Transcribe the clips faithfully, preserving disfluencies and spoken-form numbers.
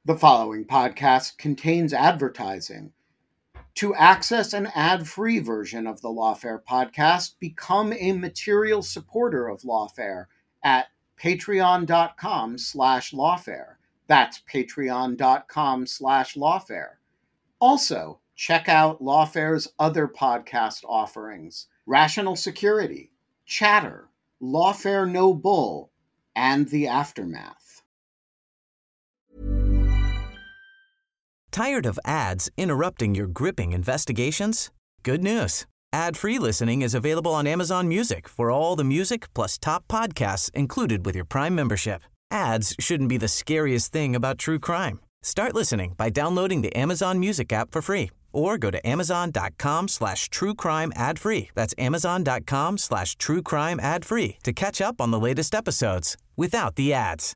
The following podcast contains advertising. To access an ad-free version of the Lawfare podcast, become a material supporter of Lawfare at patreon.com slash lawfare. That's patreon.com slash lawfare. Also, check out Lawfare's other podcast offerings: Rational Security, Chatter, Lawfare No Bull, and The Aftermath. Tired of ads interrupting your gripping investigations? Good news. Ad-free listening is available on Amazon Music for all the music plus top podcasts included with your Prime membership. Ads shouldn't be the scariest thing about true crime. Start listening by downloading the Amazon Music app for free or go to amazon.com slash true crime ad free. That's amazon.com slash true crime ad free to catch up on the latest episodes without the ads.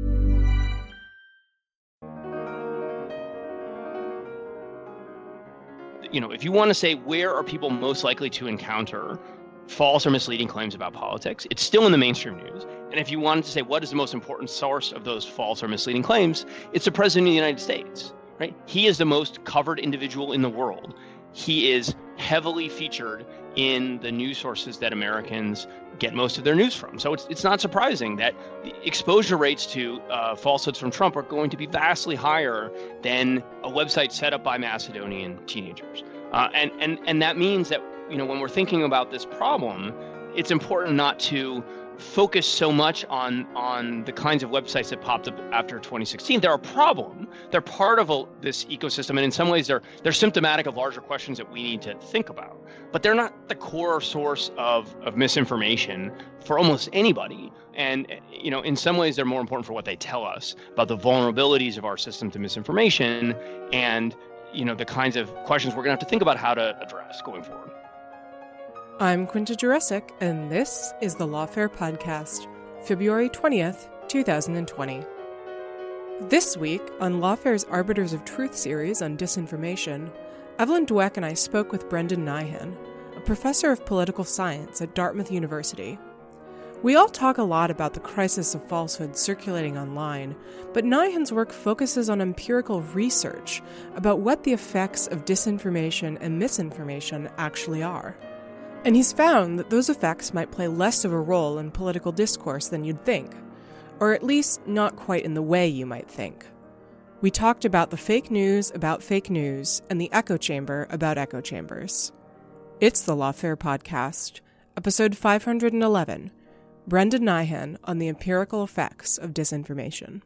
You know, if you want to say where are people most likely to encounter false or misleading claims about politics, it's still in the mainstream news. And if you wanted to say what is the most important source of those false or misleading claims, it's the President of the United States, right? He is the most covered individual in the world. He is heavily featured in the news sources that Americans get most of their news from. So it's it's not surprising that the exposure rates to uh, falsehoods from Trump are going to be vastly higher than a website set up by Macedonian teenagers. Uh, and, and, and that means that, you know, when we're thinking about this problem, it's important not to focus so much on on the kinds of websites that popped up after twenty sixteen. They're a problem. They're part of a, this ecosystem, and in some ways they're they're symptomatic of larger questions that we need to think about. But they're not the core source of, of misinformation for almost anybody. And, you know, in some ways they're more important for what they tell us about the vulnerabilities of our system to misinformation and, you know, the kinds of questions we're going to have to think about how to address going forward. I'm Quinta Jurecic, and this is the Lawfare Podcast, February twentieth, twenty twenty. This week, on Lawfare's Arbiters of Truth series on disinformation, Evelyn Dweck and I spoke with Brendan Nyhan, a professor of political science at Dartmouth University. We all talk a lot about the crisis of falsehood circulating online, but Nyhan's work focuses on empirical research about what the effects of disinformation and misinformation actually are. And he's found that those effects might play less of a role in political discourse than you'd think, or at least not quite in the way you might think. We talked about the fake news about fake news and the echo chamber about echo chambers. It's the Lawfare Podcast, episode five hundred eleven, Brendan Nyhan on the empirical effects of disinformation.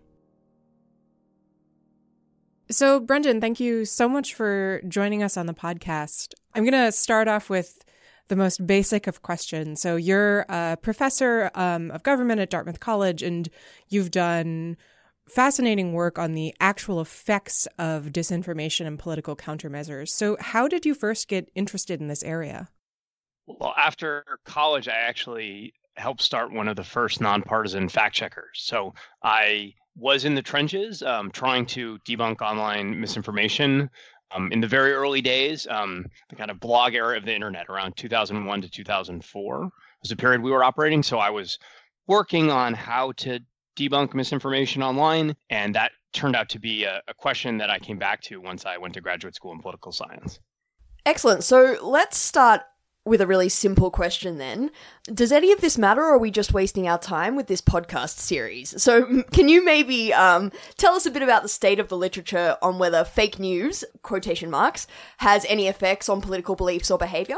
So, Brendan, thank you so much for joining us on the podcast. I'm going to start off with the most basic of questions. So you're a professor um, of government at Dartmouth College, and you've done fascinating work on the actual effects of disinformation and political countermeasures. So how did you first get interested in this area? Well, after college, I actually helped start one of the first nonpartisan fact checkers. So I was in the trenches um, trying to debunk online misinformation. Um, in the very early days, um, the kind of blog era of the internet, around two thousand one to two thousand four was the period we were operating. So I was working on how to debunk misinformation online, and that turned out to be a, a question that I came back to once I went to graduate school in political science. Excellent. So let's start with a really simple question then. Does any of this matter, or are we just wasting our time with this podcast series? So can you maybe um, tell us a bit about the state of the literature on whether fake news, quotation marks, has any effects on political beliefs or behavior?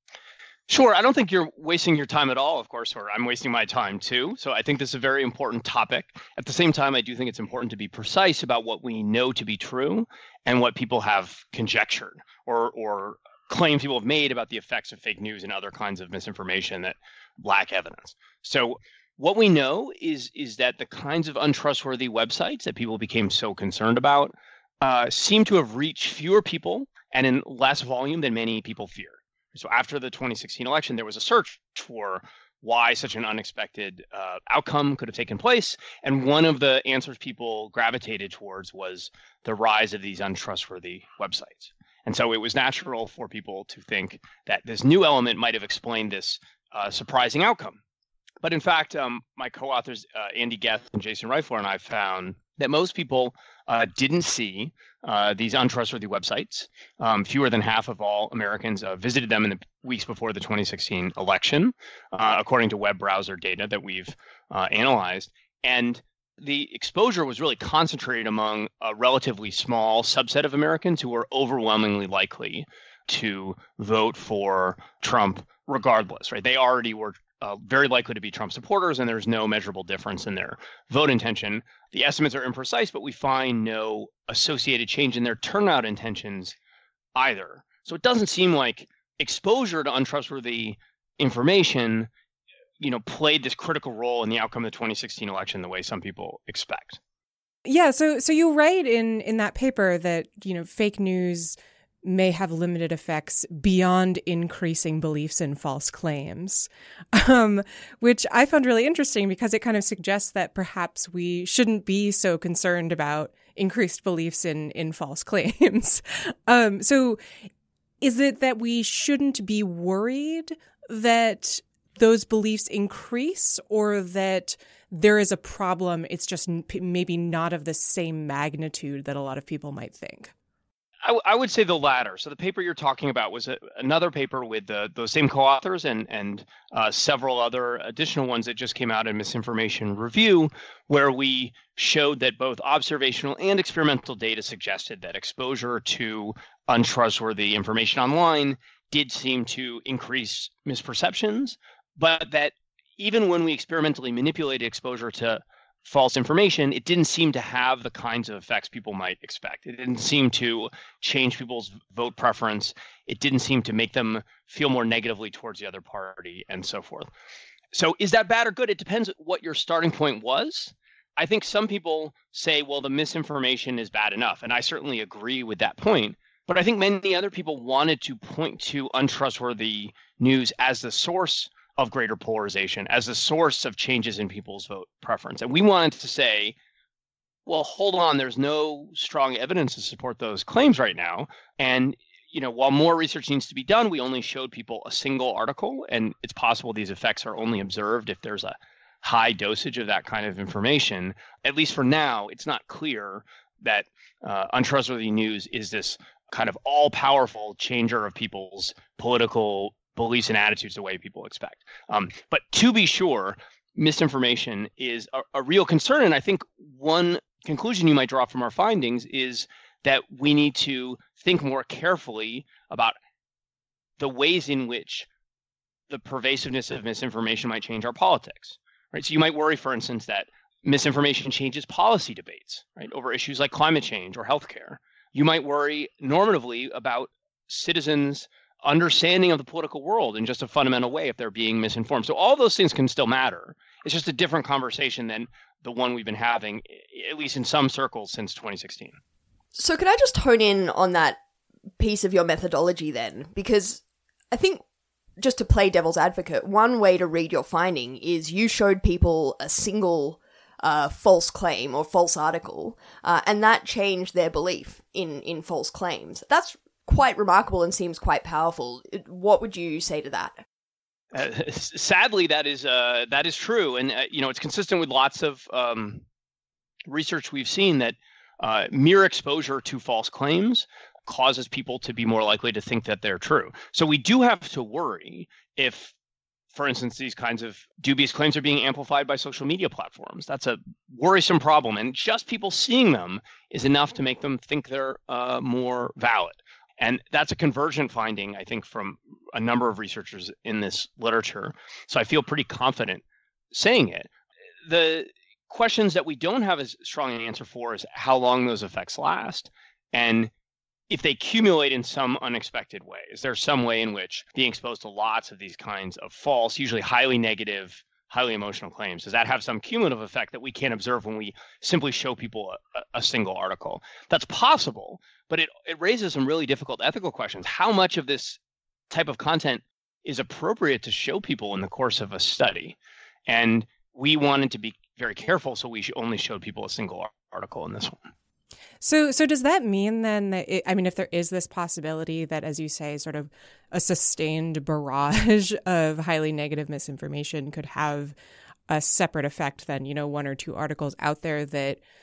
Sure. I don't think you're wasting your time at all, of course, or I'm wasting my time too. So I think this is a very important topic. At the same time, I do think it's important to be precise about what we know to be true and what people have conjectured or or claims people have made about the effects of fake news and other kinds of misinformation that lack evidence. So what we know is is that the kinds of untrustworthy websites that people became so concerned about uh, seem to have reached fewer people and in less volume than many people feared. So after the twenty sixteen election, there was a search for why such an unexpected uh, outcome could have taken place. And one of the answers people gravitated towards was the rise of these untrustworthy websites. And so it was natural for people to think that this new element might have explained this uh, surprising outcome. But in fact, um, my co-authors, uh, Andy Geth and Jason Reifler, and I found that most people uh, didn't see uh, these untrustworthy websites. Um, fewer than half of all Americans uh, visited them in the weeks before the twenty sixteen election, uh, according to web browser data that we've uh, analyzed. And the exposure was really concentrated among a relatively small subset of Americans who were overwhelmingly likely to vote for Trump regardless, right? They already were uh, very likely to be Trump supporters, and there's no measurable difference in their vote intention. The estimates are imprecise, but we find no associated change in their turnout intentions either. So it doesn't seem like exposure to untrustworthy information, you know, played this critical role in the outcome of the twenty sixteen election the way some people expect. Yeah, so so you write in in that paper that, you know, fake news may have limited effects beyond increasing beliefs in false claims, um, which I found really interesting because it kind of suggests that perhaps we shouldn't be so concerned about increased beliefs in, in false claims. um, so is it that we shouldn't be worried that those beliefs increase, or that there is a problem, it's just maybe not of the same magnitude that a lot of people might think? I, w- I would say the latter. So the paper you're talking about was a, another paper with the, those same co-authors and, and uh, several other additional ones that just came out in Misinformation Review, where we showed that both observational and experimental data suggested that exposure to untrustworthy information online did seem to increase misperceptions, but that even when we experimentally manipulated exposure to false information, it didn't seem to have the kinds of effects people might expect. It didn't seem to change people's vote preference. It didn't seem to make them feel more negatively towards the other party and so forth. So is that bad or good? It depends what your starting point was. I think some people say, well, the misinformation is bad enough. And I certainly agree with that point. But I think many other people wanted to point to untrustworthy news as the source of greater polarization, as a source of changes in people's vote preference. And we wanted to say, well, hold on, there's no strong evidence to support those claims right now. And, you know, while more research needs to be done, we only showed people a single article, and it's possible these effects are only observed if there's a high dosage of that kind of information. At least for now, it's not clear that uh, untrustworthy news is this kind of all-powerful changer of people's political beliefs and attitudes the way people expect. Um, but to be sure, misinformation is a, a real concern. And I think one conclusion you might draw from our findings is that we need to think more carefully about the ways in which the pervasiveness of misinformation might change our politics. Right? So you might worry, for instance, that misinformation changes policy debates, right, over issues like climate change or healthcare. You might worry normatively about citizens' understanding of the political world in just a fundamental way if they're being misinformed. So all those things can still matter. It's just a different conversation than the one we've been having, at least in some circles, since twenty sixteen. So could I just hone in on that piece of your methodology then? Because I think, just to play devil's advocate, one way to read your finding is you showed people a single uh, false claim or false article, uh, and that changed their belief in, in false claims. That's quite remarkable and seems quite powerful. What would you say to that? Uh, sadly, that is uh, that is true, and uh, you know, it's consistent with lots of um, research we've seen that uh, mere exposure to false claims causes people to be more likely to think that they're true. So we do have to worry if, for instance, these kinds of dubious claims are being amplified by social media platforms. That's a worrisome problem, and just people seeing them is enough to make them think they're uh, more valid. And that's a convergent finding, I think, from a number of researchers in this literature. So I feel pretty confident saying it. The questions that we don't have as strong an answer for is how long those effects last, and if they accumulate in some unexpected way. Is there some way in which being exposed to lots of these kinds of false, usually highly negative, highly emotional claims, does that have some cumulative effect that we can't observe when we simply show people a, a single article? That's possible, but it, it raises some really difficult ethical questions. How much of this type of content is appropriate to show people in the course of a study? And we wanted to be very careful, so we only showed people a single article in this one. So so does that mean then that, it, I mean, if there is this possibility that, as you say, sort of a sustained barrage of highly negative misinformation could have a separate effect than, you know, one or two articles out there, that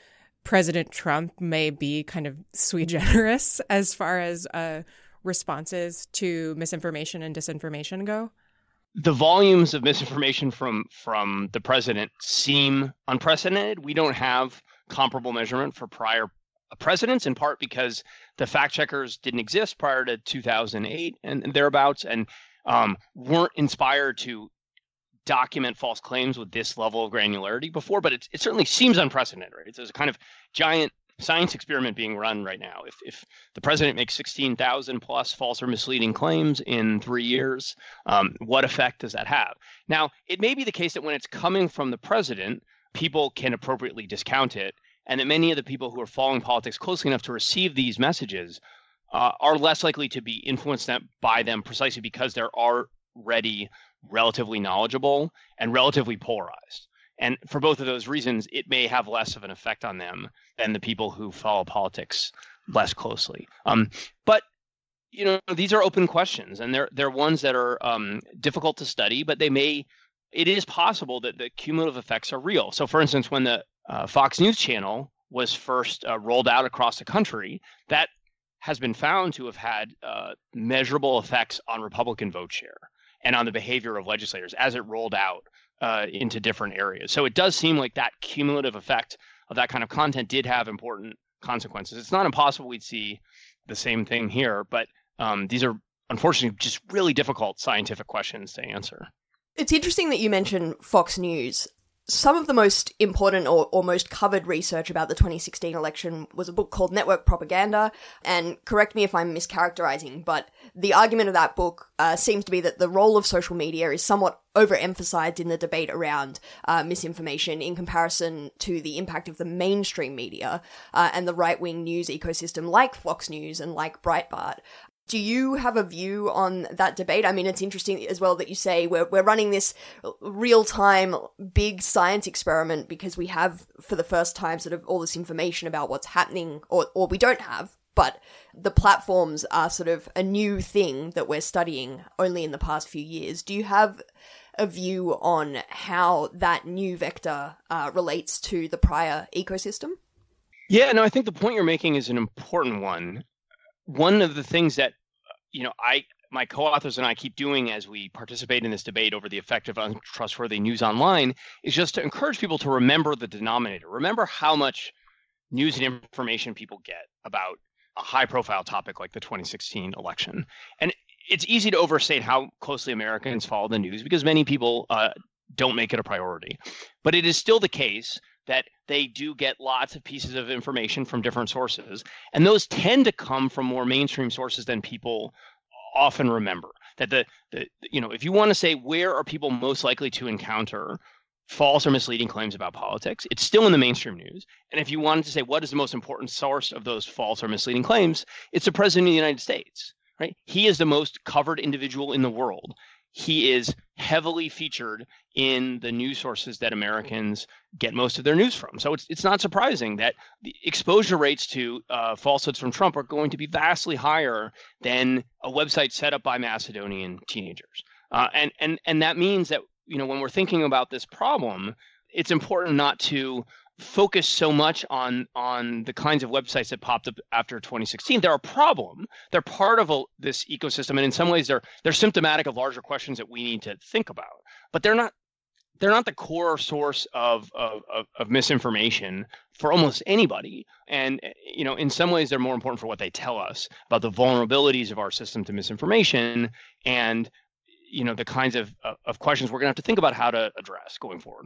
President Trump may be kind of sui generis as far as uh, responses to misinformation and disinformation go? The volumes of misinformation from from the president seem unprecedented. We don't have comparable measurement for prior presidents, in part because the fact checkers didn't exist prior to two thousand eight and, and thereabouts, and um, weren't inspired to document false claims with this level of granularity before. But it, it certainly seems unprecedented, right? There's a kind of giant science experiment being run right now. If if the president makes sixteen thousand plus false or misleading claims in three years, um, what effect does that have? Now, it may be the case that when it's coming from the president, people can appropriately discount it, and that many of the people who are following politics closely enough to receive these messages uh, are less likely to be influenced by them precisely because they're already relatively knowledgeable and relatively polarized. And for both of those reasons, it may have less of an effect on them than the people who follow politics less closely. Um, but, you know, these are open questions, and they're they're ones that are um, difficult to study, but they may, it is possible that the cumulative effects are real. So, for instance, when the uh, Fox News channel was first uh, rolled out across the country, that has been found to have had uh, measurable effects on Republican vote share and on the behavior of legislators as it rolled out uh, into different areas. So it does seem like that cumulative effect of that kind of content did have important consequences. It's not impossible we'd see the same thing here, but um, these are unfortunately just really difficult scientific questions to answer. It's interesting that you mentioned Fox News. Some of the most important or, or most covered research about the twenty sixteen election was a book called Network Propaganda, and correct me if I'm mischaracterizing, but the argument of that book uh, seems to be that the role of social media is somewhat overemphasized in the debate around uh, misinformation in comparison to the impact of the mainstream media uh, and the right-wing news ecosystem like Fox News and like Breitbart. Do you have a view on that debate? I mean, it's interesting as well that you say we're we're running this real-time big science experiment because we have, for the first time, sort of all this information about what's happening, or, or we don't have, but the platforms are sort of a new thing that we're studying only in the past few years. Do you have a view on how that new vector uh, relates to the prior ecosystem? Yeah, no, I think the point you're making is an important one. One of the things that, you know, I my co-authors and I keep doing as we participate in this debate over the effect of untrustworthy news online is just to encourage people to remember the denominator. Remember how much news and information people get about a high-profile topic like the twenty sixteen election. And it's easy to overstate how closely Americans follow the news because many people uh, don't make it a priority. But it is still the case that they do get lots of pieces of information from different sources. And those tend to come from more mainstream sources than people often remember. That the, the you know, if you want to say where are people most likely to encounter false or misleading claims about politics, it's still in the mainstream news. And if you wanted to say what is the most important source of those false or misleading claims, it's the President of the United States, right? He is the most covered individual in the world. He is heavily featured in the news sources that Americans get most of their news from. So it's it's not surprising that the exposure rates to uh, falsehoods from Trump are going to be vastly higher than a website set up by Macedonian teenagers. Uh, and and and that means that, you know, when we're thinking about this problem, it's important not to focus so much on on the kinds of websites that popped up after twenty sixteen. They're a problem. They're part of a, this ecosystem, and in some ways, they're they're symptomatic of larger questions that we need to think about. But they're not they're not the core source of of, of, of misinformation for almost anybody. And you know, in some ways, they're more important for what they tell us about the vulnerabilities of our system to misinformation, and you know, the kinds of of questions we're going to have to think about how to address going forward.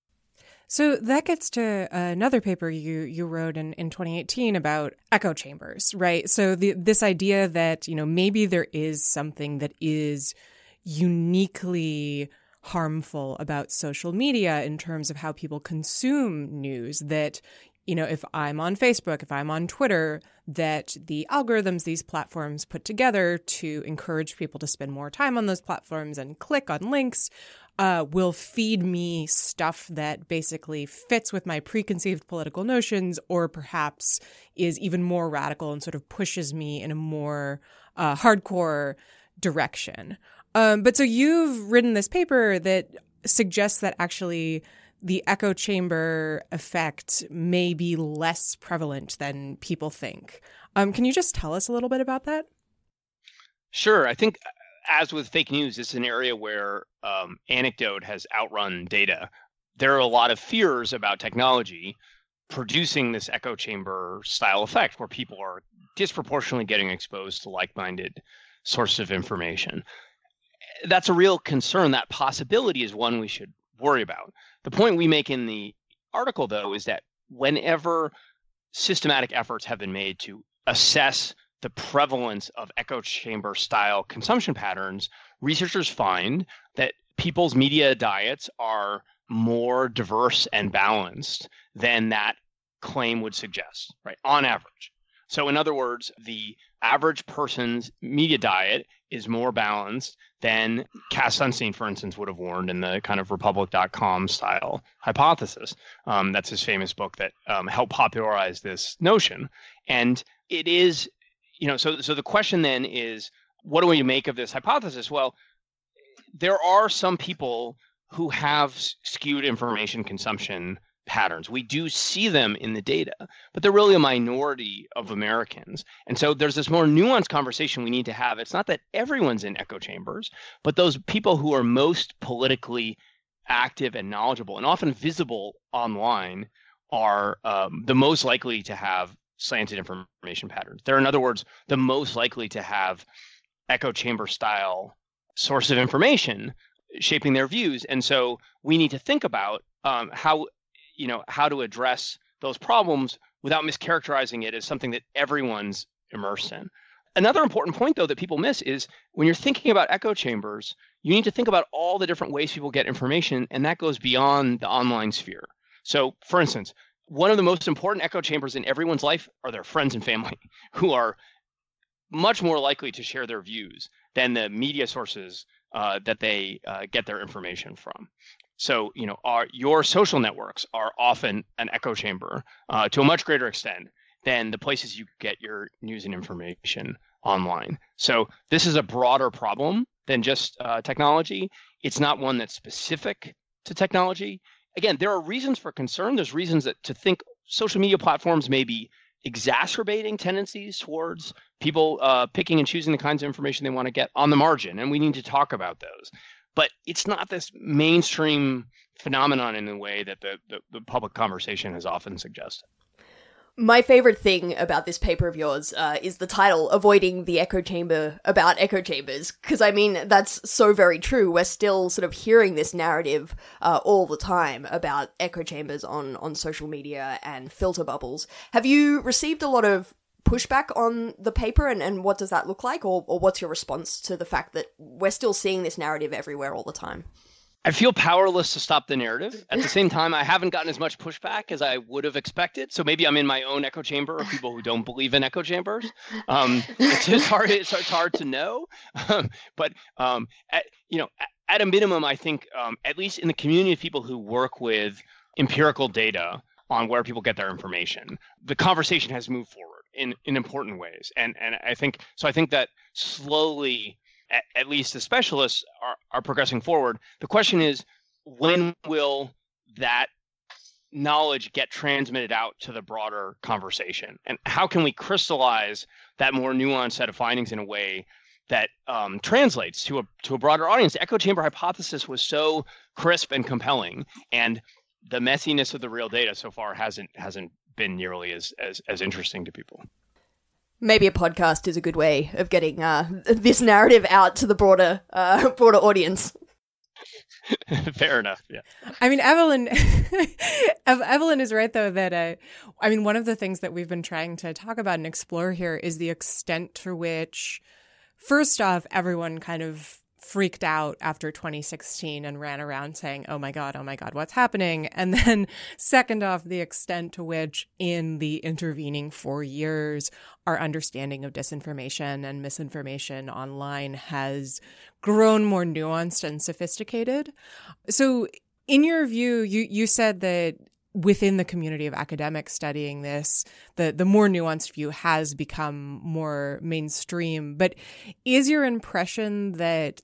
So that gets to another paper you you wrote in, in twenty eighteen about echo chambers, right? So the, this idea that, you know, maybe there is something that is uniquely harmful about social media in terms of how people consume news, that, you know, if I'm on Facebook, if I'm on Twitter, that the algorithms these platforms put together to encourage people to spend more time on those platforms and click on links Uh, will feed me stuff that basically fits with my preconceived political notions, or perhaps is even more radical and sort of pushes me in a more uh, hardcore direction. Um, but so you've written this paper that suggests that actually the echo chamber effect may be less prevalent than people think. Um, can you just tell us a little bit about that? Sure. I think, as with fake news, it's an area where um, anecdote has outrun data. There are a lot of fears about technology producing this echo chamber style effect where people are disproportionately getting exposed to like-minded sources of information. That's a real concern. That possibility is one we should worry about. The point we make in the article, though, is that whenever systematic efforts have been made to assess the prevalence of echo chamber style consumption patterns, researchers find that people's media diets are more diverse and balanced than that claim would suggest, right? On average. So in other words, the average person's media diet is more balanced than Cass Sunstein, for instance, would have warned in the kind of Republic dot com style hypothesis. Um, that's his famous book that um, helped popularize this notion. And it is, you know, so so the question then is, what do we make of this hypothesis? Well, there are some people who have skewed information consumption patterns. We do see them in the data, but they're really a minority of Americans. And so there's this more nuanced conversation we need to have. It's not that everyone's in echo chambers, but those people who are most politically active and knowledgeable and often visible online are um, the most likely to have slanted information patterns. They're, in other words, the most likely to have echo chamber style source of information shaping their views. And so we need to think about um, how, you know, how to address those problems without mischaracterizing it as something that everyone's immersed in. Another important point, though, that people miss is when you're thinking about echo chambers, you need to think about all the different ways people get information, and that goes beyond the online sphere. So, for instance, one of the most important echo chambers in everyone's life are their friends and family, who are much more likely to share their views than the media sources uh, that they uh, get their information from. So, you know, our, your social networks are often an echo chamber uh, to a much greater extent than the places you get your news and information online. So this is a broader problem than just uh, technology. It's not one that's specific to technology. Again, there are reasons for concern. There's reasons that to think social media platforms may be exacerbating tendencies towards people uh, picking and choosing the kinds of information they want to get on the margin, and we need to talk about those. But it's not this mainstream phenomenon in the way that the, the, the public conversation has often suggested. My favorite thing about this paper of yours uh, is the title, Avoiding the Echo Chamber About Echo Chambers, because, I mean, that's so very true. We're still sort of hearing this narrative uh, all the time about echo chambers on, on social media and filter bubbles. Have you received a lot of pushback on the paper, and, and what does that look like? Or, or what's your response to the fact that we're still seeing this narrative everywhere all the time? I feel powerless to stop the narrative. At the same time, I haven't gotten as much pushback as I would have expected. So maybe I'm in my own echo chamber of people who don't believe in echo chambers. Um, it's just hard. It's, it's hard to know. Um, but um, at, you know, at, at a minimum, I think um, at least in the community of people who work with empirical data on where people get their information, the conversation has moved forward in, in important ways. And and I think so. I think that slowly, at, at least the specialists are, are progressing forward. The question is, when will that knowledge get transmitted out to the broader conversation? And how can we crystallize that more nuanced set of findings in a way that um, translates to a to a broader audience? The echo chamber hypothesis was so crisp and compelling, and the messiness of the real data so far hasn't hasn't been nearly as as, as interesting to people. Maybe a podcast is a good way of getting uh, this narrative out to the broader uh, broader audience. Fair enough. Yeah. I mean, Evelyn, Evelyn is right, though, that uh, I mean, one of the things that we've been trying to talk about and explore here is the extent to which, first off, everyone kind of freaked out after twenty sixteen and ran around saying, oh my God, oh my God, what's happening? And then second off, the extent to which in the intervening four years, our understanding of disinformation and misinformation online has grown more nuanced and sophisticated. So in your view, you, you said that within the community of academics studying this, the, the more nuanced view has become more mainstream. But is your impression that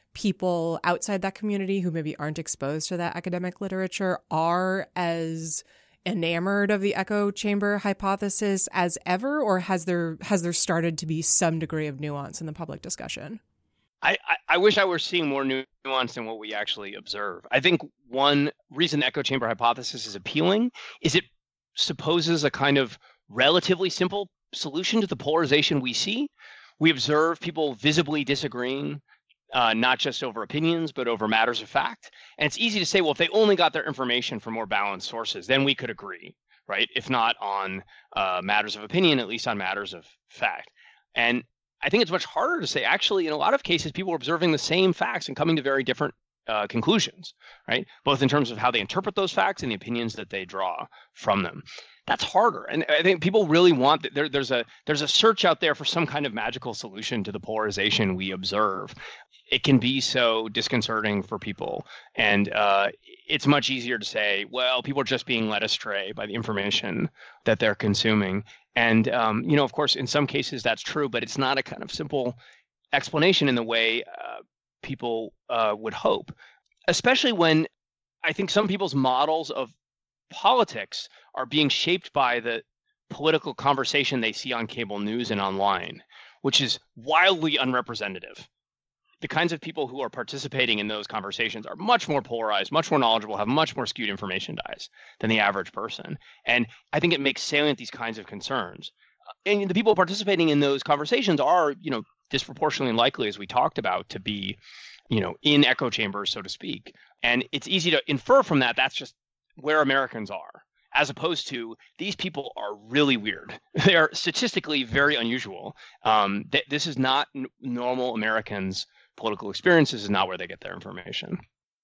people outside that community who maybe aren't exposed to that academic literature are as enamored of the echo chamber hypothesis as ever, or has there has there started to be some degree of nuance in the public discussion? I, I, I wish I were seeing more nuance than what we actually observe. I think one reason the echo chamber hypothesis is appealing is it supposes a kind of relatively simple solution to the polarization we see. We observe people visibly disagreeing, uh, not just over opinions, but over matters of fact. And it's easy to say, well, if they only got their information from more balanced sources, then we could agree, right? If not on uh, matters of opinion, at least on matters of fact. And I think it's much harder to say, actually, in a lot of cases, people are observing the same facts and coming to very different uh, conclusions, right? Both in terms of how they interpret those facts and the opinions that they draw from them. That's harder. And I think people really want that. There, there's a there's a search out there for some kind of magical solution to the polarization we observe. It can be so disconcerting for people. And uh, it's much easier to say, well, people are just being led astray by the information that they're consuming. And, um, you know, of course, in some cases that's true, but it's not a kind of simple explanation in the way uh, people uh, would hope, especially when I think some people's models of politics are being shaped by the political conversation they see on cable news and online, which is wildly unrepresentative. The kinds of people who are participating in those conversations are much more polarized, much more knowledgeable, have much more skewed information bias than the average person. And I think it makes salient these kinds of concerns. And the people participating in those conversations are, you know, disproportionately likely, as we talked about, to be, you know, in echo chambers, so to speak. And it's easy to infer from that that's just where Americans are, as opposed to these people are really weird. They are statistically very unusual. Um, th- this is not n- normal Americans' political experience. This is not where they get their information.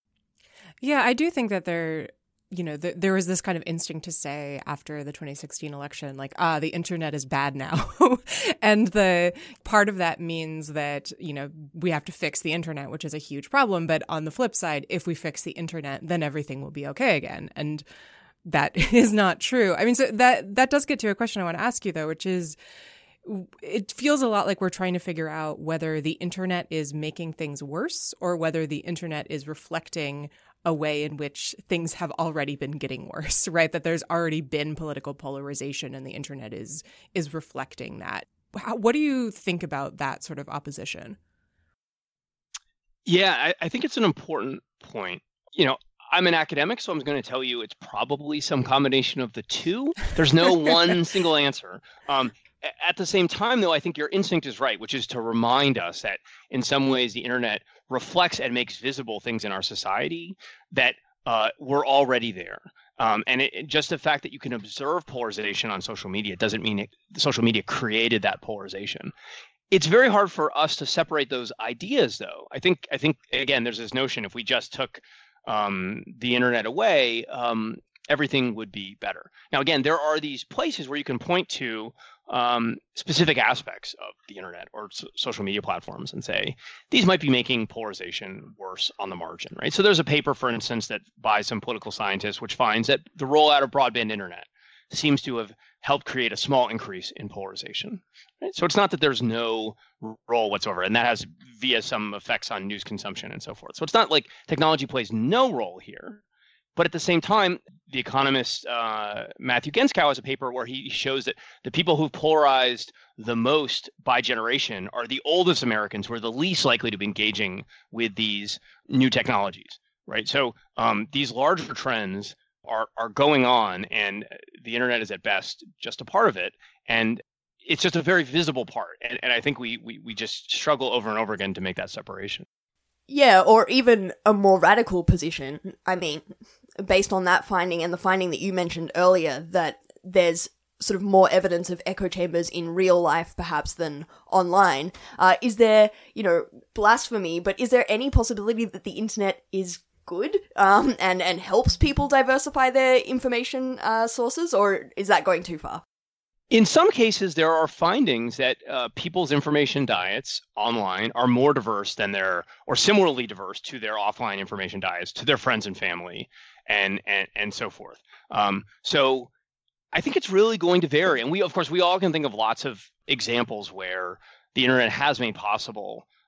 Yeah, I do think that there, you know, th- there was this kind of instinct to say after the twenty sixteen election, like, ah, the internet is bad now. And the part of that means that, you know, we have to fix the internet, which is a huge problem. But on the flip side, if we fix the internet, then everything will be okay again. And that is not true. I mean, so that that does get to a question I want to ask you, though, which is, it feels a lot like we're trying to figure out whether the internet is making things worse or whether the internet is reflecting a way in which things have already been getting worse, right? That there's already been political polarization and the internet is is reflecting that. How, what do you think about that sort of opposition? Yeah, I, I think it's an important point. You know, I'm an academic, so I'm going to tell you it's probably some combination of the two. There's no one single answer. Um, At the same time, though, I think your instinct is right, which is to remind us that in some ways the internet reflects and makes visible things in our society that uh, were already there. Um, and it, just the fact that you can observe polarization on social media doesn't mean it, social media created that polarization. It's very hard for us to separate those ideas, though. I think, I think again, there's this notion if we just took um, the internet away, um, everything would be better. Now, again, there are these places where you can point to um, specific aspects of the internet or so- social media platforms and say, these might be making polarization worse on the margin, right? So there's a paper, for instance, that by some political scientists, which finds that the rollout of broadband internet seems to have helped create a small increase in polarization. Right? So it's not that there's no role whatsoever, and that has via some effects on news consumption and so forth. So it's not like technology plays no role here. But at the same time, the economist uh, Matthew Genskow has a paper where he shows that the people who've polarized the most by generation are the oldest Americans who are the least likely to be engaging with these new technologies, right? So um, these larger trends are are going on, and the internet is at best just a part of it. And it's just a very visible part. And, and I think we, we we just struggle over and over again to make that separation. Yeah, or even a more radical position. I mean, based on that finding and the finding that you mentioned earlier, that there's sort of more evidence of echo chambers in real life, perhaps, than online. Uh, is there, you know, blasphemy, but is there any possibility that the internet is good um, and, and helps people diversify their information uh, sources, or is that going too far? In some cases, there are findings that uh, people's information diets online are more diverse than their, or similarly diverse to their offline information diets, to their friends and family, and and and so forth. Um, so I think it's really going to vary. And we, of course, we all can think of lots of examples where the internet has made possible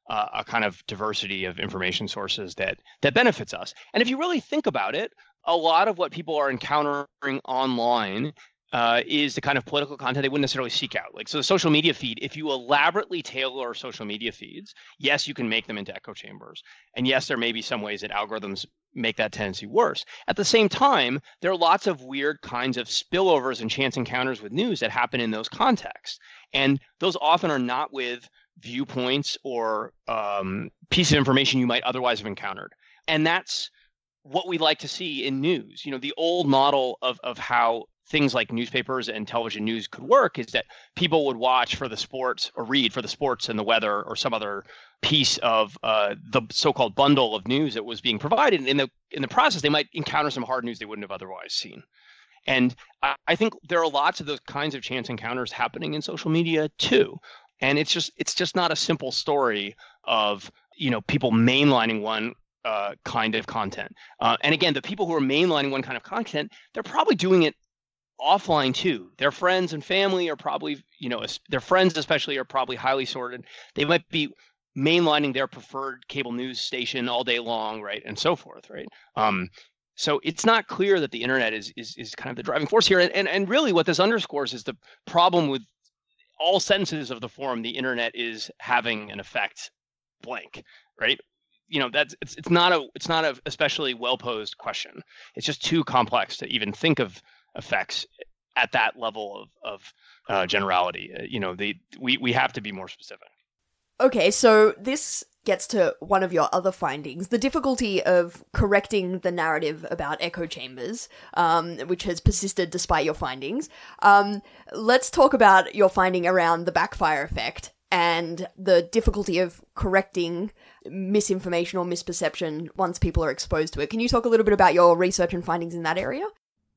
uh, a kind of diversity of information sources that that benefits us. And if you really think about it, a lot of what people are encountering online uh, is the kind of political content they wouldn't necessarily seek out. Like, so the social media feed, if you elaborately tailor social media feeds, yes, you can make them into echo chambers. And yes, there may be some ways that algorithms make that tendency worse. At the same time, there are lots of weird kinds of spillovers and chance encounters with news that happen in those contexts. And those often are not with viewpoints or um, pieces of information you might otherwise have encountered. And that's what we like to see in news. You know, the old model of of how things like newspapers and television news could work is that people would watch for the sports or read for the sports and the weather or some other piece of uh, the so-called bundle of news that was being provided. In the in the process, they might encounter some hard news they wouldn't have otherwise seen. And I, I think there are lots of those kinds of chance encounters happening in social media too. And it's just it's just not a simple story of, you know, people mainlining one uh, kind of content. Uh, and again, the people who are mainlining one kind of content, they're probably doing it offline too. Their friends and family are probably, you know, their friends especially are probably highly sorted. They might be mainlining their preferred cable news station all day long, right, and so forth, right? Um, so it's not clear that the internet is is is kind of the driving force here. And and, and really, what this underscores is the problem with all senses of the forum. The internet is having an effect, blank, right? You know, that's it's it's not a it's not a especially well posed question. It's just too complex to even think of effects at that level of of uh, generality. Uh, you know, the we we have to be more specific. Okay, so this gets to one of your other findings, the difficulty of correcting the narrative about echo chambers, um, which has persisted despite your findings. Um, let's talk about your finding around the backfire effect and the difficulty of correcting misinformation or misperception once people are exposed to it. Can you talk a little bit about your research and findings in that area?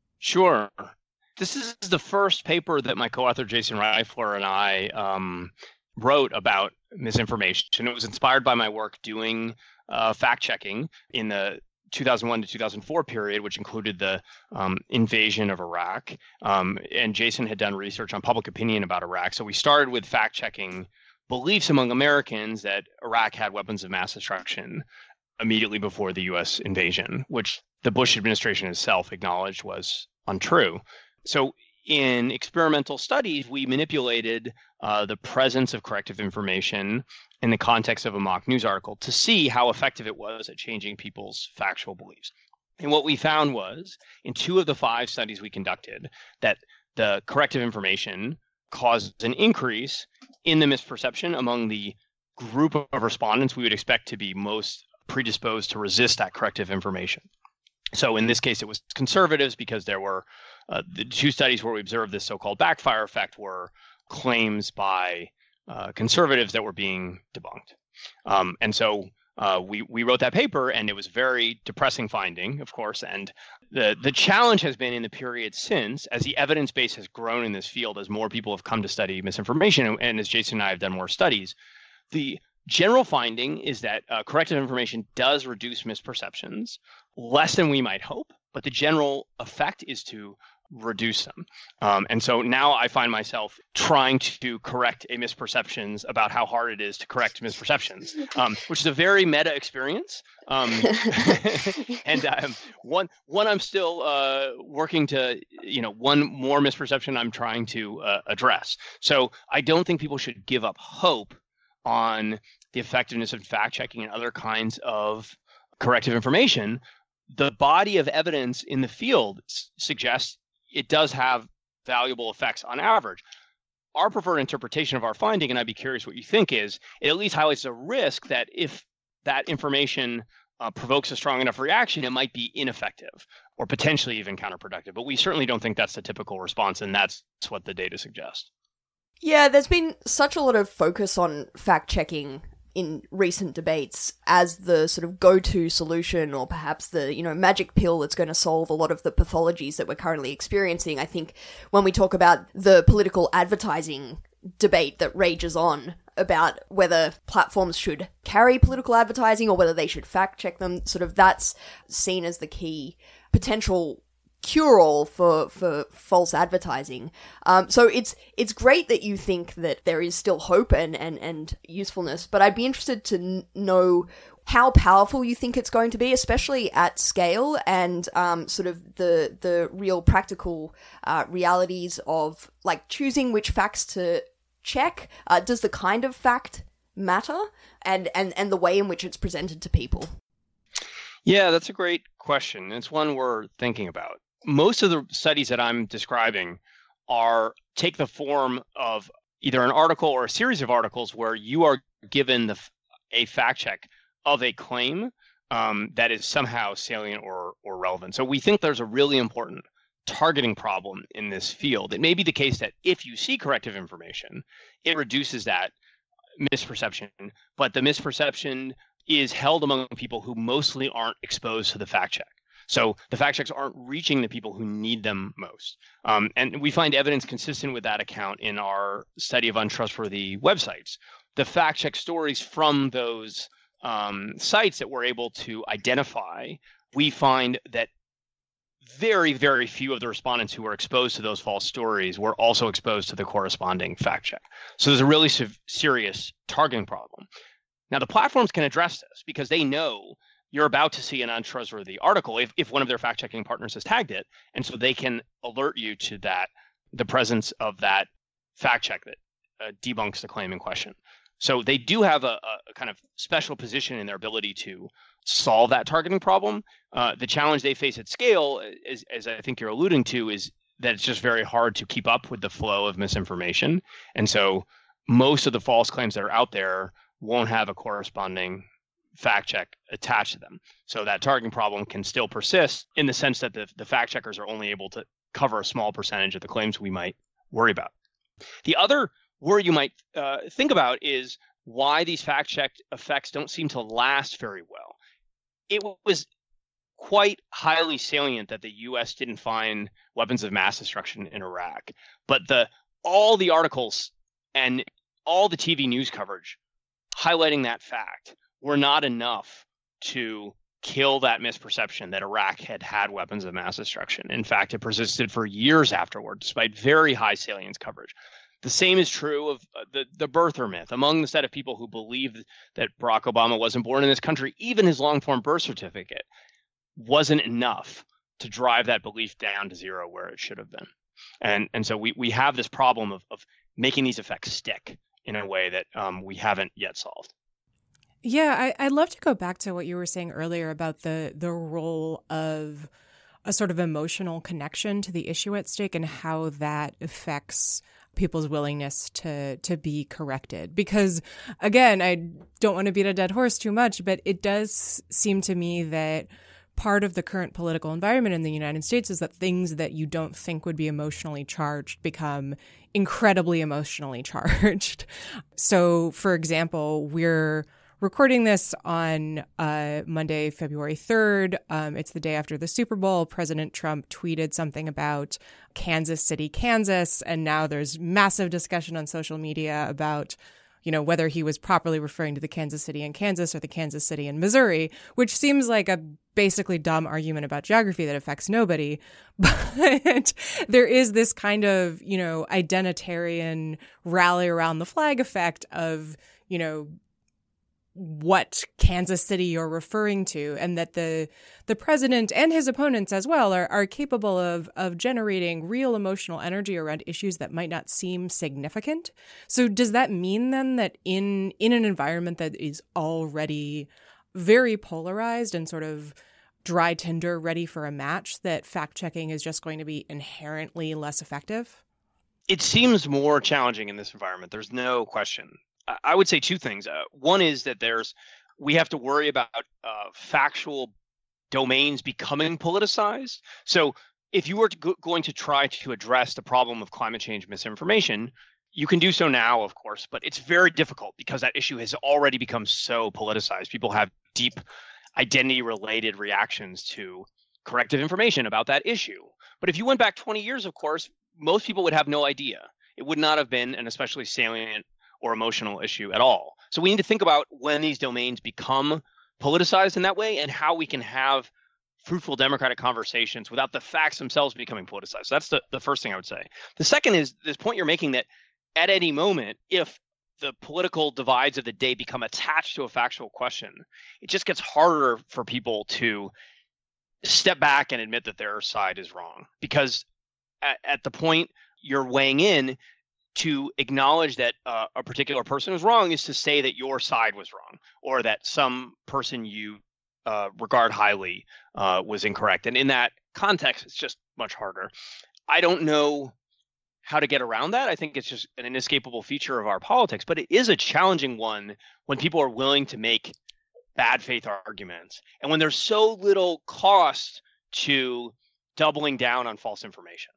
Sure. This is the first paper that my co-author Jason Reifler and I um, wrote about misinformation. It was inspired by my work doing uh, fact-checking in the two thousand one to two thousand four period, which included the um, invasion of Iraq. Um, and Jason had done research on public opinion about Iraq. So we started with fact-checking beliefs among Americans that Iraq had weapons of mass destruction immediately before the U S invasion, which the Bush administration itself acknowledged was untrue. So in experimental studies, we manipulated uh, the presence of corrective information in the context of a mock news article to see how effective it was at changing people's factual beliefs. And what we found was, in two of the five studies we conducted, that the corrective information caused an increase in the misperception among the group of respondents we would expect to be most predisposed to resist that corrective information. So in this case, it was conservatives, because there were uh, the two studies where we observed this so-called backfire effect were claims by uh, conservatives that were being debunked. Um, and so uh, we we wrote that paper, and it was a very depressing finding, of course. And the the challenge has been in the period since, as the evidence base has grown in this field, as more people have come to study misinformation, and, and as Jason and I have done more studies, the general finding is that uh, corrective information does reduce misperceptions less than we might hope, but the general effect is to reduce them. Um, and so now I find myself trying to correct a misperceptions about how hard it is to correct misperceptions, um, which is a very meta experience. Um, and um, one, one I'm still uh, working to, you know, one more misperception I'm trying to uh, address. So I don't think people should give up hope on the effectiveness of fact-checking and other kinds of corrective information. The body of evidence in the field s- suggests it does have valuable effects on average. Our preferred interpretation of our finding, and I'd be curious what you think, is it at least highlights a risk that if that information uh, provokes a strong enough reaction, it might be ineffective or potentially even counterproductive. But we certainly don't think that's the typical response, and that's what the data suggests. Yeah, there's been such a lot of focus on fact-checking in recent debates as the sort of go-to solution, or perhaps the, you know, magic pill that's going to solve a lot of the pathologies that we're currently experiencing. I think when we talk about the political advertising debate that rages on about whether platforms should carry political advertising or whether they should fact-check them, sort of that's seen as the key potential cure-all for for false advertising. Um, so it's it's great that you think that there is still hope and and, and usefulness, but I'd be interested to n- know how powerful you think it's going to be, especially at scale, and um, sort of the the real practical uh, realities of like choosing which facts to check. Uh, does the kind of fact matter, and, and, and the way in which it's presented to people? Yeah, that's a great question. It's one we're thinking about. Most of the studies that I'm describing are take the form of either an article or a series of articles where you are given the a fact check of a claim um, that is somehow salient or or relevant. So we think there's a really important targeting problem in this field. It may be the case that if you see corrective information, it reduces that misperception, but the misperception is held among people who mostly aren't exposed to the fact check. So the fact checks aren't reaching the people who need them most. Um, and we find evidence consistent with that account in our study of untrustworthy websites. The fact check stories from those um, sites that we're able to identify, we find that very, very few of the respondents who were exposed to those false stories were also exposed to the corresponding fact check. So there's a really se- serious targeting problem. Now, the platforms can address this because they know you're about to see an untrustworthy article if, if one of their fact-checking partners has tagged it. And so they can alert you to that, the presence of that fact check that uh, debunks the claim in question. So they do have a, a kind of special position in their ability to solve that targeting problem. Uh, the challenge they face at scale, as, as I think you're alluding to, is that it's just very hard to keep up with the flow of misinformation. And so most of the false claims that are out there won't have a corresponding fact check attached to them. So that targeting problem can still persist in the sense that the, the fact checkers are only able to cover a small percentage of the claims we might worry about. The other worry you might uh, think about is why these fact check effects don't seem to last very well. It was quite highly salient that the U S didn't find weapons of mass destruction in Iraq, but the all the articles and all the T V news coverage highlighting that fact were not enough to kill that misperception that Iraq had had weapons of mass destruction. In fact, it persisted for years afterward, despite very high salience coverage. The same is true of the, the birther myth. Among the set of people who believed that Barack Obama wasn't born in this country, even his long-form birth certificate wasn't enough to drive that belief down to zero where it should have been. And and so we, we have this problem of, of making these effects stick in a way that um, we haven't yet solved. Yeah, I, I'd love to go back to what you were saying earlier about the the role of a sort of emotional connection to the issue at stake and how that affects people's willingness to to be corrected. Because, again, I don't want to beat a dead horse too much, but it does seem to me that part of the current political environment in the United States is that things that you don't think would be emotionally charged become incredibly emotionally charged. So, for example, we're recording this on uh, Monday, February third. Um, it's the day after the Super Bowl. President Trump tweeted something about Kansas City, Kansas, and now there's massive discussion on social media about, you know, whether he was properly referring to the Kansas City in Kansas or the Kansas City in Missouri, which seems like a basically dumb argument about geography that affects nobody. But there is this kind of, you know, identitarian rally around the flag effect of, you know, what Kansas City you're referring to, and that the the president and his opponents as well are, are capable of of generating real emotional energy around issues that might not seem significant. So does that mean then that in in an environment that is already very polarized and sort of dry tinder ready for a match, that fact-checking is just going to be inherently less effective? It seems more challenging in this environment. There's no question. I would say two things. Uh, one is that there's we have to worry about uh, factual domains becoming politicized. So if you were to go- going to try to address the problem of climate change misinformation, you can do so now, of course, but it's very difficult because that issue has already become so politicized. People have deep identity-related reactions to corrective information about that issue. But if you went back twenty years, of course, most people would have no idea. It would not have been an especially salient or emotional issue at all. So we need to think about when these domains become politicized in that way and how we can have fruitful democratic conversations without the facts themselves becoming politicized. So that's the, the first thing I would say. The second is this point you're making that at any moment, if the political divides of the day become attached to a factual question, it just gets harder for people to step back and admit that their side is wrong. Because at, at the point you're weighing in, to acknowledge that uh, a particular person is wrong is to say that your side was wrong, or that some person you uh, regard highly uh, was incorrect. And in that context, it's just much harder. I don't know how to get around that. I think it's just an inescapable feature of our politics, but it is a challenging one when people are willing to make bad faith arguments and when there's so little cost to doubling down on false information.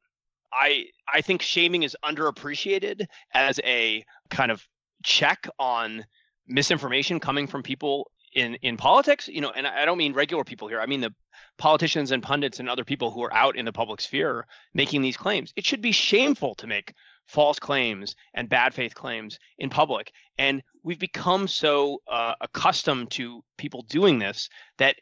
I I think shaming is underappreciated as a kind of check on misinformation coming from people in, in politics, you know, and I don't mean regular people here. I mean the politicians and pundits and other people who are out in the public sphere making these claims. It should be shameful to make false claims and bad faith claims in public. And we've become so uh, accustomed to people doing this that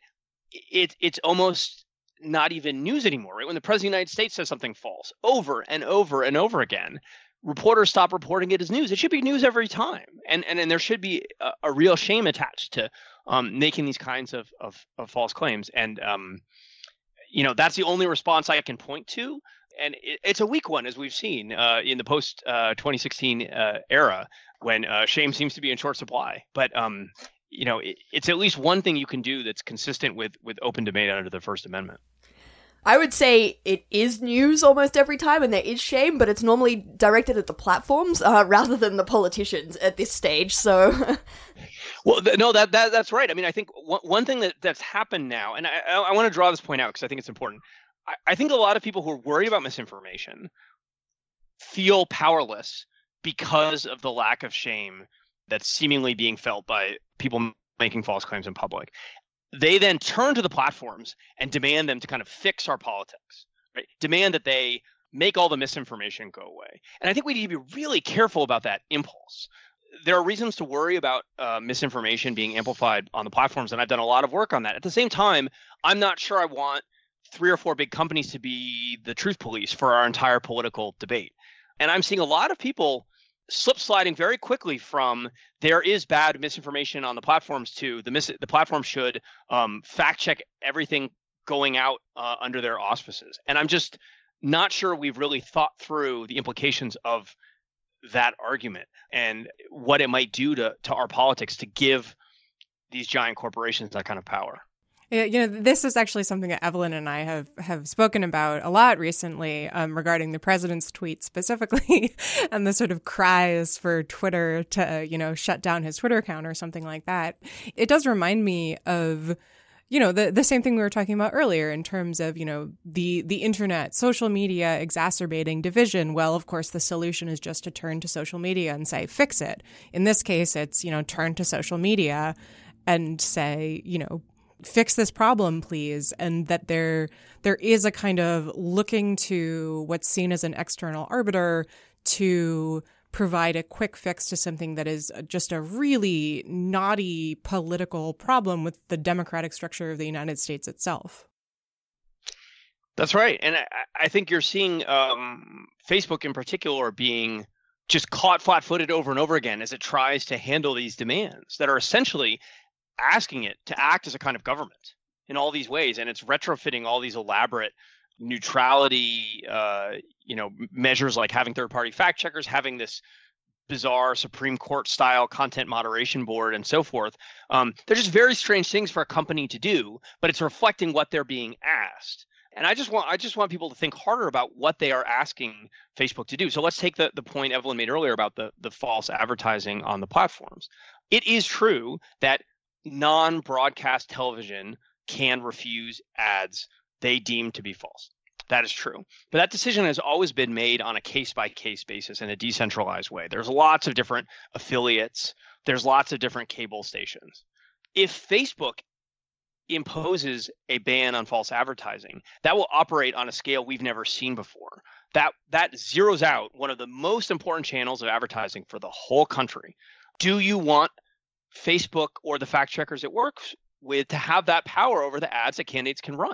it it's almost not even news anymore, right? When the president of the United States says something false over and over and over again, reporters stop reporting it as news. It should be news every time. And and, and there should be a, a real shame attached to um, making these kinds of, of, of false claims. And, um, you know, that's the only response I can point to. And it, it's a weak one, as we've seen uh, in the post uh, twenty sixteen uh, era, when uh, shame seems to be in short supply. But um, you know, it, it's at least one thing you can do that's consistent with with open debate under the First Amendment. I would say it is news almost every time, and there is shame, but it's normally directed at the platforms uh, rather than the politicians at this stage. So, well, th- no, that, that that's right. I mean, I think one, one thing that, that's happened now, and I, I, I want to draw this point out because I think it's important. I, I think a lot of people who are worried about misinformation feel powerless because of the lack of shame that's seemingly being felt by people making false claims in public. They then turn to the platforms and demand them to kind of fix our politics, right? Demand that they make all the misinformation go away. And I think we need to be really careful about that impulse. There are reasons to worry about uh, misinformation being amplified on the platforms, and I've done a lot of work on that. At the same time, I'm not sure I want three or four big companies to be the truth police for our entire political debate. And I'm seeing a lot of people slip sliding very quickly from there is bad misinformation on the platforms to the mis- the platform should um, fact check everything going out uh, under their auspices. And I'm just not sure we've really thought through the implications of that argument and what it might do to, to our politics to give these giant corporations that kind of power. Yeah, you know, this is actually something that Evelyn and I have, have spoken about a lot recently um, regarding the president's tweet specifically and the sort of cries for Twitter to, you know, shut down his Twitter account or something like that. It does remind me of, you know, the, the same thing we were talking about earlier in terms of, you know, the, the internet, social media exacerbating division. Well, of course, the solution is just to turn to social media and say, fix it. In this case, it's, you know, turn to social media and say, you know, fix this problem, please. And that there there is a kind of looking to what's seen as an external arbiter to provide a quick fix to something that is just a really knotty political problem with the democratic structure of the United States itself. That's right. And I, I think you're seeing um, Facebook in particular being just caught flat-footed over and over again as it tries to handle these demands that are essentially asking it to act as a kind of government in all these ways. And it's retrofitting all these elaborate neutrality, uh, you know, measures like having third-party fact checkers, having this bizarre Supreme Court style content moderation board and so forth. Um, they're just very strange things for a company to do, but it's reflecting what they're being asked. And I just want I just want people to think harder about what they are asking Facebook to do. So let's take the, the point Evelyn made earlier about the, the false advertising on the platforms. It is true that non-broadcast television can refuse ads they deem to be false. That is true. But that decision has always been made on a case-by-case basis in a decentralized way. There's lots of different affiliates. There's lots of different cable stations. If Facebook imposes a ban on false advertising, that will operate on a scale we've never seen before. That, that zeroes out one of the most important channels of advertising for the whole country. Do you want Facebook or the fact checkers it works with to have that power over the ads that candidates can run?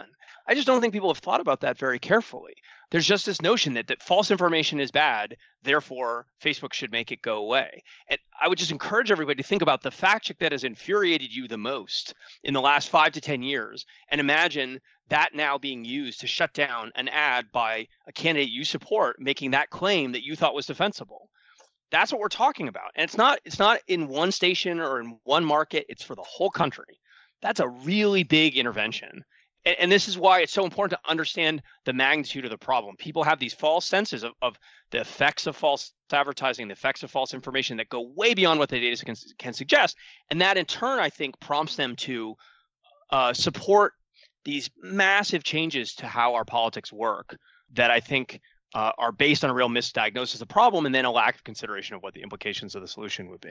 I just don't think people have thought about that very carefully. There's just this notion that, that false information is bad, therefore Facebook should make it go away. And I would just encourage everybody to think about the fact check that has infuriated you the most in the last five to ten years, and imagine that now being used to shut down an ad by a candidate you support making that claim that you thought was defensible. That's what we're talking about. And it's not it's not in one station or in one market, it's for the whole country. That's a really big intervention. And, and this is why it's so important to understand the magnitude of the problem. People have these false senses of, of the effects of false advertising, the effects of false information that go way beyond what the data can, can suggest. And that in turn, I think, prompts them to uh, support these massive changes to how our politics work that I think uh, are based on a real misdiagnosis of the problem and then a lack of consideration of what the implications of the solution would be.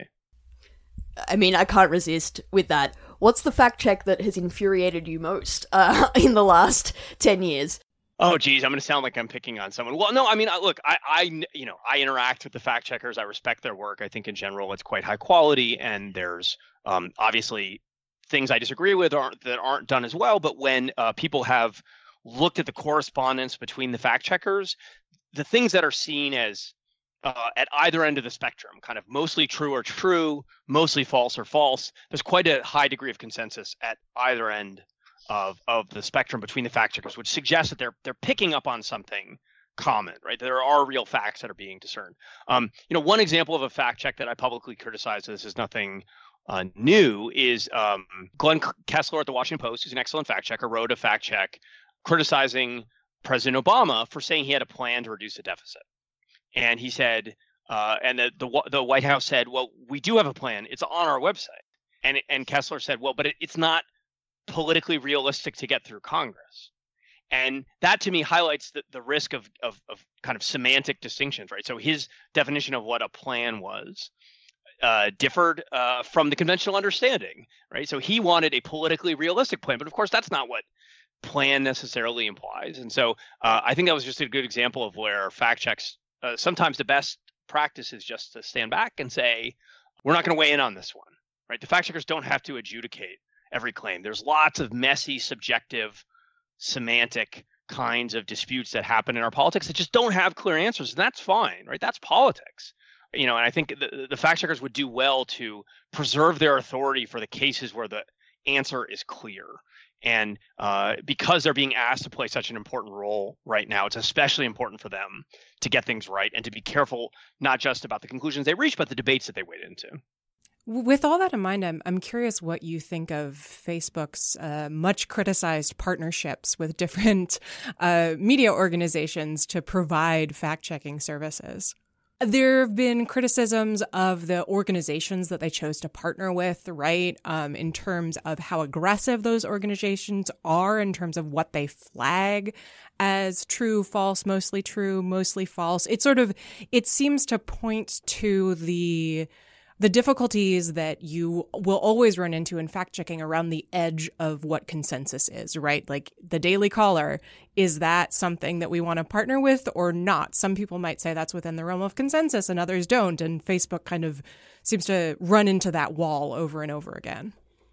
I mean, I can't resist with that. What's the fact check that has infuriated you most uh, in the last ten years? Oh, geez, I'm going to sound like I'm picking on someone. Well, no, I mean, look, I, I, you know, I interact with the fact checkers. I respect their work. I think in general it's quite high quality, and there's um, obviously things I disagree with aren't, that aren't done as well. But when uh, people have looked at the correspondence between the fact checkers, the things that are seen as Uh, at either end of the spectrum, kind of mostly true or true, mostly false or false. There's quite a high degree of consensus at either end of of the spectrum between the fact checkers, which suggests that they're they're picking up on something common, right? There are real facts that are being discerned. Um, you know, one example of a fact check that I publicly criticize, so this is nothing uh, new, is um, Glenn Kessler at the Washington Post, who's an excellent fact checker, wrote a fact check criticizing President Obama for saying he had a plan to reduce the deficit. And he said, uh, and the, the the White House said, well, we do have a plan. It's on our website. And and Kessler said, well, but it, it's not politically realistic to get through Congress. And that to me highlights the, the risk of, of of kind of semantic distinctions, right? So his definition of what a plan was uh, differed uh, from the conventional understanding, right? So he wanted a politically realistic plan, but of course that's not what plan necessarily implies. And so uh, I think that was just a good example of where fact checks. Uh, sometimes the best practice is just to stand back and say, we're not going to weigh in on this one, right? The fact checkers don't have to adjudicate every claim. There's lots of messy, subjective, semantic kinds of disputes that happen in our politics that just don't have clear answers. And that's fine, right? That's politics. You know, and I think the, the fact checkers would do well to preserve their authority for the cases where the answer is clear. And uh, because they're being asked to play such an important role right now, it's especially important for them to get things right and to be careful, not just about the conclusions they reach, but the debates that they wade into. With all that in mind, I'm, I'm curious what you think of Facebook's uh, much criticized partnerships with different uh, media organizations to provide fact-checking services. There have been criticisms of the organizations that they chose to partner with, right, um, in terms of how aggressive those organizations are in terms of what they flag as true, false, mostly true, mostly false. It sort of, it seems to point to the the difficulties that you will always run into in fact-checking around the edge of what consensus is, right? Like the Daily Caller, is that something that we want to partner with or not? Some people might say that's within the realm of consensus and others don't. And Facebook kind of seems to run into that wall over and over again.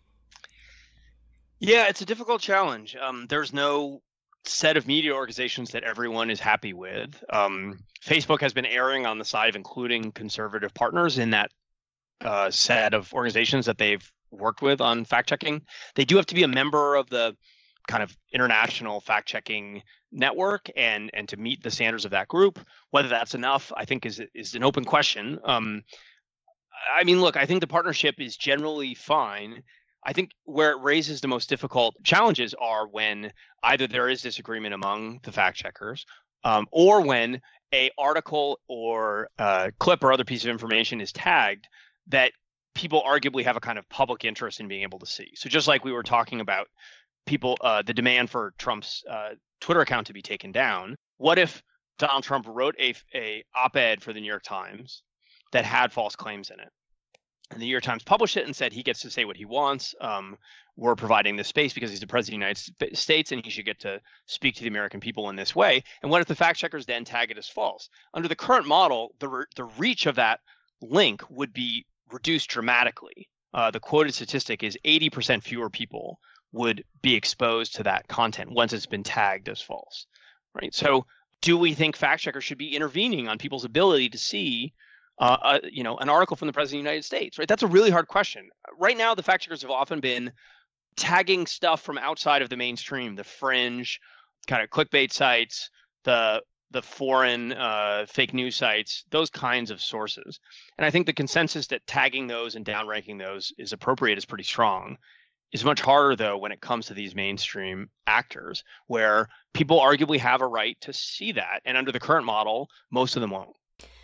Yeah, it's a difficult challenge. Um, there's no set of media organizations that everyone is happy with. Um, Facebook has been erring on the side of including conservative partners in that uh, set of organizations that they've worked with on fact-checking. They do have to be a member of the kind of international fact-checking network and and to meet the standards of that group. Whether that's enough, I think, is is an open question. Um, I mean, look, I think the partnership is generally fine. I think where it raises the most difficult challenges are when either there is disagreement among the fact-checkers um, or when a article or uh, clip or other piece of information is tagged that people arguably have a kind of public interest in being able to see. So just like we were talking about people, uh, the demand for Trump's uh, Twitter account to be taken down, what if Donald Trump wrote a, a op-ed for the New York Times that had false claims in it? And the New York Times published it and said he gets to say what he wants. Um, we're providing this space because he's the president of the United States and he should get to speak to the American people in this way. And what if the fact checkers then tag it as false? Under the current model, the re- the reach of that link would be reduced dramatically. Uh, the quoted statistic is eighty percent fewer people would be exposed to that content once it's been tagged as false, right? So do we think fact checkers should be intervening on people's ability to see uh, uh, you know, an article from the President of the United States, right? That's a really hard question. Right now, the fact checkers have often been tagging stuff from outside of the mainstream, the fringe, kind of clickbait sites, the the foreign uh, fake news sites, those kinds of sources. And I think the consensus that tagging those and downranking those is appropriate is pretty strong. It's much harder, though, when it comes to these mainstream actors, where people arguably have a right to see that. And under the current model, most of them won't.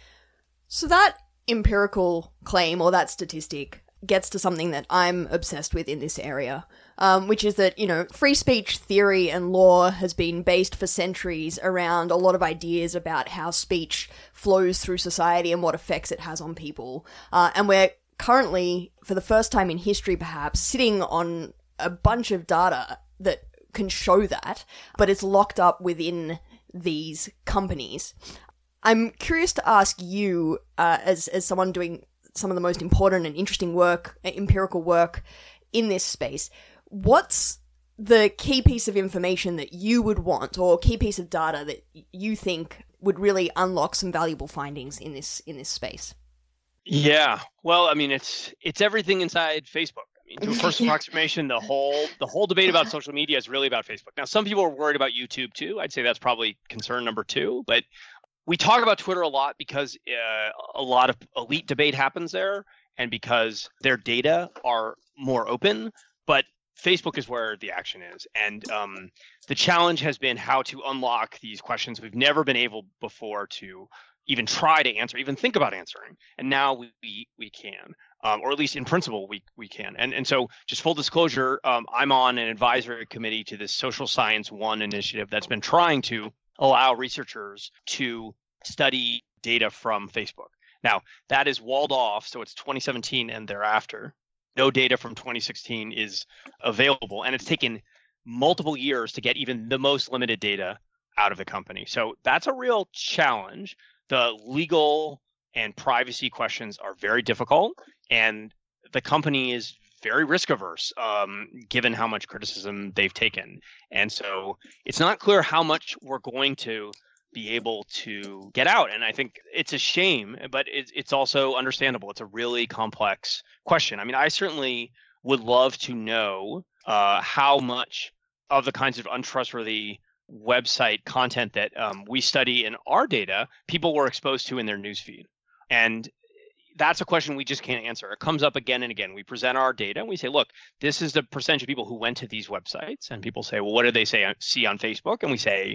So that empirical claim or that statistic gets to something that I'm obsessed with in this area, um, which is that, you know, free speech theory and law has been based for centuries around a lot of ideas about how speech flows through society and what effects it has on people. Uh, and we're currently, for the first time in history perhaps, sitting on a bunch of data that can show that, but it's locked up within these companies. I'm curious to ask you, uh, as as someone doing some of the most important and interesting work, empirical work in this space, what's the key piece of information that you would want, or key piece of data that you think would really unlock some valuable findings in this in this space? Yeah, well, I mean, it's it's everything inside Facebook. I mean, to a first approximation, the whole the whole debate about social media is really about Facebook. Now, some people are worried about YouTube too. I'd say that's probably concern number two, but we talk about Twitter a lot because uh, a lot of elite debate happens there and because their data are more open, but Facebook is where the action is. And um, the challenge has been how to unlock these questions we've never been able before to even try to answer, even think about answering. And now we we, we can, um, or at least in principle, we we can. And and so just full disclosure, um, I'm on an advisory committee to this Social Science One initiative that's been trying to allow researchers to study data from Facebook. Now, that is walled off, so it's twenty seventeen and thereafter. No data from twenty sixteen is available, and it's taken multiple years to get even the most limited data out of the company. So that's a real challenge. The legal and privacy questions are very difficult, and the company is very risk averse, um, given how much criticism they've taken. And so it's not clear how much we're going to be able to get out. And I think it's a shame, but it's, it's also understandable. It's a really complex question. I mean, I certainly would love to know uh, how much of the kinds of untrustworthy website content that um, we study in our data, people were exposed to in their newsfeed. And that's a question we just can't answer. It comes up again and again. We present our data and we say, look, this is the percentage of people who went to these websites. And people say, well, what did they say see on Facebook? And we say,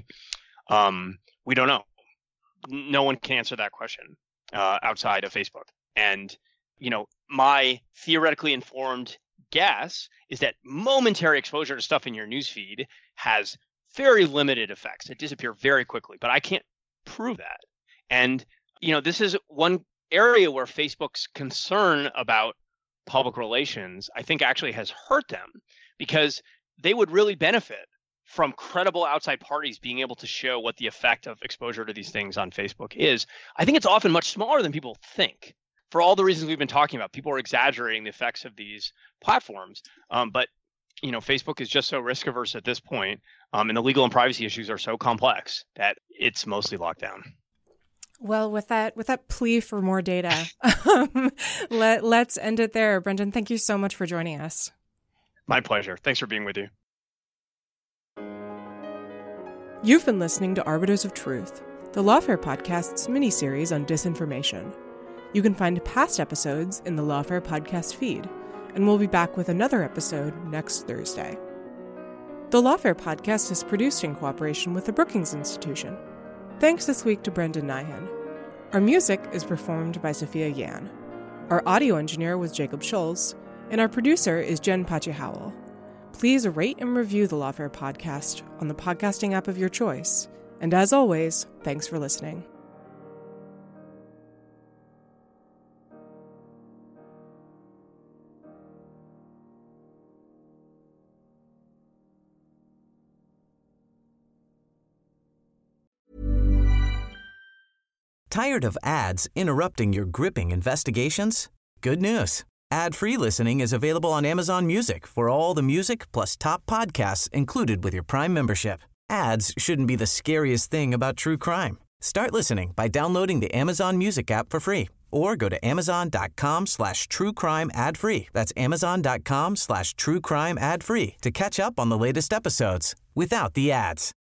um, we don't know. No one can answer that question uh, outside of Facebook. And, you know, my theoretically informed guess is that momentary exposure to stuff in your newsfeed has very limited effects. It disappears very quickly, but I can't prove that. And, you know, this is one area where Facebook's concern about public relations, I think, actually has hurt them, because they would really benefit from credible outside parties being able to show what the effect of exposure to these things on Facebook is. I think it's often much smaller than people think. For all the reasons we've been talking about, people are exaggerating the effects of these platforms. Um, but, you know, Facebook is just so risk averse at this point, um, and the legal and privacy issues are so complex that it's mostly locked down. Well, with that with that plea for more data, um, let, let's end it there. Brendan, thank you so much for joining us. My pleasure. Thanks for being with you. You've been listening to Arbiters of Truth, the Lawfare Podcast's mini-series on disinformation. You can find past episodes in the Lawfare Podcast feed, and we'll be back with another episode next Thursday. The Lawfare Podcast is produced in cooperation with the Brookings Institution. Thanks this week to Brendan Nyhan. Our music is performed by Sophia Yan. Our audio engineer was Jacob Schulz, and our producer is Jen Pachi-Howell. Please rate and review the Lawfare Podcast on the podcasting app of your choice. And as always, thanks for listening. Tired of ads interrupting your gripping investigations? Good news. Ad-free listening is available on Amazon Music for all the music plus top podcasts included with your Prime membership. Ads shouldn't be the scariest thing about true crime. Start listening by downloading the Amazon Music app for free or go to amazon.com slash true crime ad free. That's amazon.com slash true crime ad free to catch up on the latest episodes without the ads.